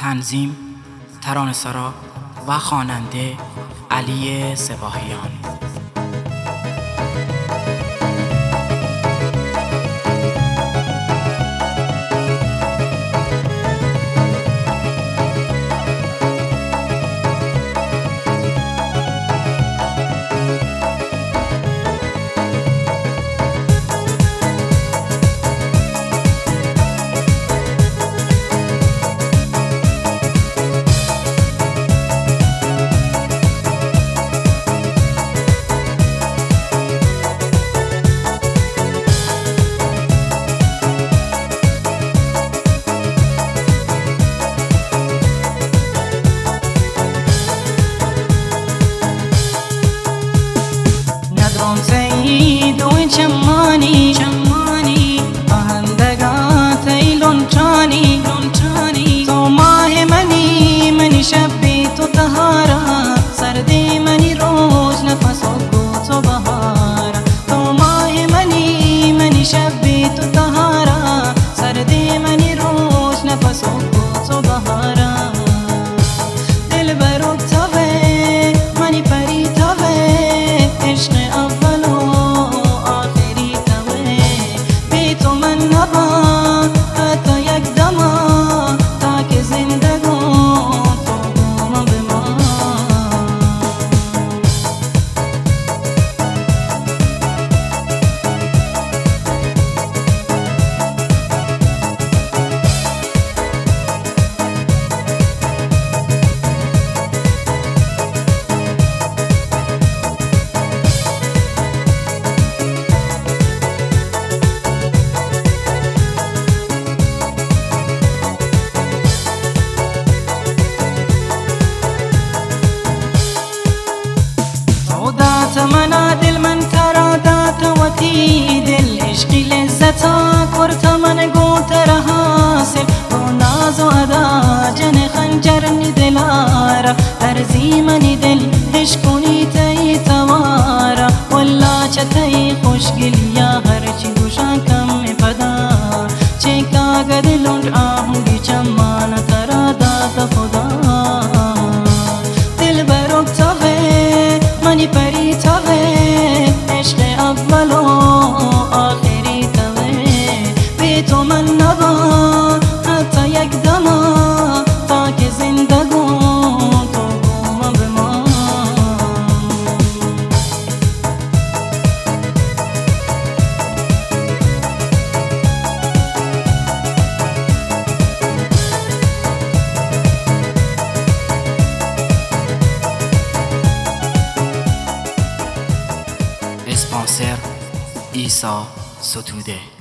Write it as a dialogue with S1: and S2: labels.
S1: تنظیم ترانه‌سرا و خواننده علی سپاهیان.
S2: سيد وجماني أهندقاتي لونشاني صوماه مني شبيت طهارة سردي مني روج نفس وقوت بهارة صوماه مني شبيت طهارة سردي مني روج نفس وقوت بهارة دل بروك تافه مني پری تافه عشق منا دل من ترادات وتی دل عشق لذتا کرت من گوت رحاسم با ناز و ادا جن خنجر نی دلارا ترزی منی دل عشقونی تی توارا والله چتی خوشگلیا هرچی گوشان کم پدا چیکا گدلون آهنگی چمان ترادات خدا دل بروک تاوه منی پری تاوه عشق اول و آخری تاوه بی تو من نبا حتی یک دما تا که زندگون تو گومم به ما
S1: اسپانسر ایسا ستوده.